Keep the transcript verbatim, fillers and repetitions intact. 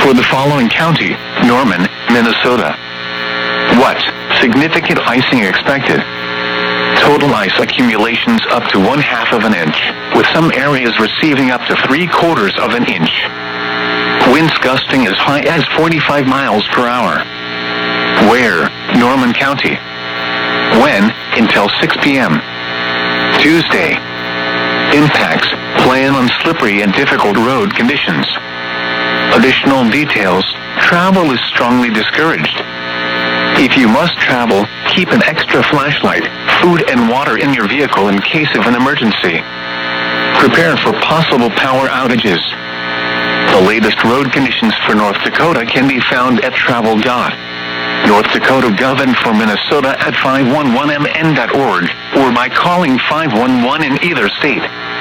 For the following county, Norman, Minnesota. What? Significant icing expected. Total ice accumulations up to one half of an inch, with some areas receiving up to three quarters of an inch. Winds gusting as high as forty-five miles per hour. Where? Norman County. When? Until six p m Tuesday. Impacts. Plan on slippery and difficult road conditions. Additional details. Travel is strongly discouraged. If you must travel, keep an extra flashlight, food and water in your vehicle in case of an emergency. Prepare for possible power outages. The latest road conditions for North Dakota can be found at travel dot north dakota gov for Minnesota at five one one m n dot org or by calling five one one in either state.